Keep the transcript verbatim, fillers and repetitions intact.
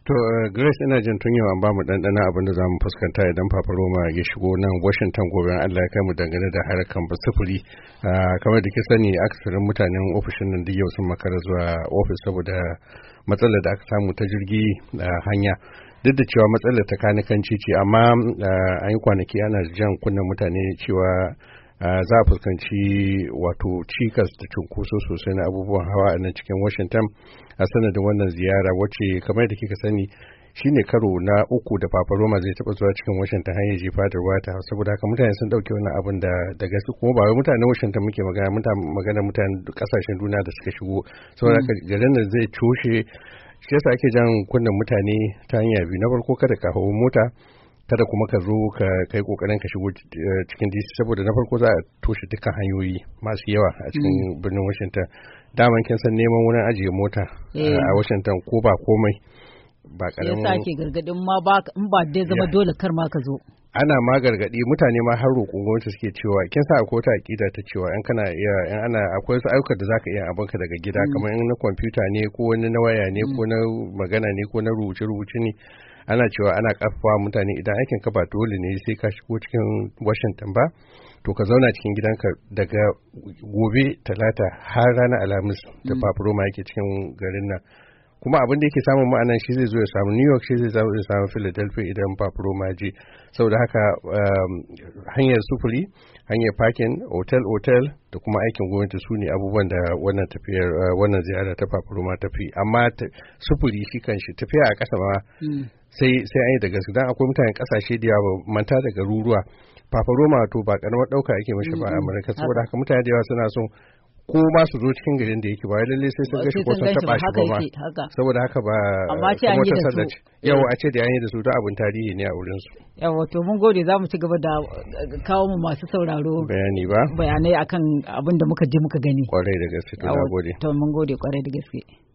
To uh, Grace, ina jin tun yau an ba mu ɗanɗana abin da za mu fuskanta idan Papa Roma ya shigo nan Washington gobe Allah ya kai mu dangane da harkan sufuri. Uh, kamar da ke sani akasarin mutanen ofishin nan duk yau sun makara zuwa ofis saboda matsalar da aka samu ta jirgi a uh, hanya. Duk da cewa matsalar ta kanikanci ce amma uh, an yi kwanaki ana jan kunnen mutane cewa Uh, za a fuskanci wato cikas da cunkoso sosai na abubuwan hawa a nan cikin Washington a sanadin wannan ziyara wacce kamar da kika sani shine karo na uku da Papa Roma zai taba zuwa cikin Washington hanyar jefa da ruwa ta saboda haka mutane sun dauke wannan abin da da gaske kuma ba wai mutanen Washington muke magana mutane magana mutanen kasashen duniya da suka shigo saboda haka garin nan zai coshe shi yasa ake jan kunnen mutane ta hanya biyu na farko kada ka hawo mota kada kuma ka zo ka kai kokarin ka shigo cikin D C saboda na farko za a toshe dukkan hanyoyi masu yawa a cikin birnin Washington. Daman kin san neman wurin ajiye mota a Washington ko ba komai ba karamin yasa ke gargadin ma ba in ba dai zama dole kar ma ka zo. Ana ma gargadi mutane ma har roƙon gwamnati suke cewa kin sa akwai wata akida ta cewa in kana iya in ana akwai wasu ayyukan da zaka iya abinka daga gida kamar in na kwamfuta ne ko wani na waya ne ko na magana ne ko na rubuce rubuce ne ana cewa ana karfafa mutane idan aikin ka ba dole ne sai ka shigo cikin Washington ba to ka zauna cikin gidanka daga gobe talata har ranar alhamis da Papa Roma yake cikin garin nan kuma abin da yake samun ma'anan shi zai zo ya samu New York shi zai zo ya samu Philadelphia idan Papa Roma je saboda haka hanyar sufuri hanyar parking hotel hotel da kuma aikin gwamnati su ne abubuwan da wannan tafiyar wannan ziyara ta Papa Roma tafi amma sufuri shi kanshi tafiya a ƙasa ma sai sai an yi da gaske dan akwai mutanen kasashe da yawa manta da garuruwa Papa Roma to ba karamar dauka ake mashi ba a Amurka saboda haka mutane da yawa suna son ko ma su zo cikin garin da yake ba lalle sai sun gashi ko sun taba shi ba saboda haka ba amma ce an yi da su yau a ce da an yi da su da abun tarihi ne a wurin su yawa to mun gode za mu ci gaba da kawo mu masu sauraro bayani ba bayanai akan abin da muka je muka gani kwarai da gaske to na gode to mun gode kwarai da gaske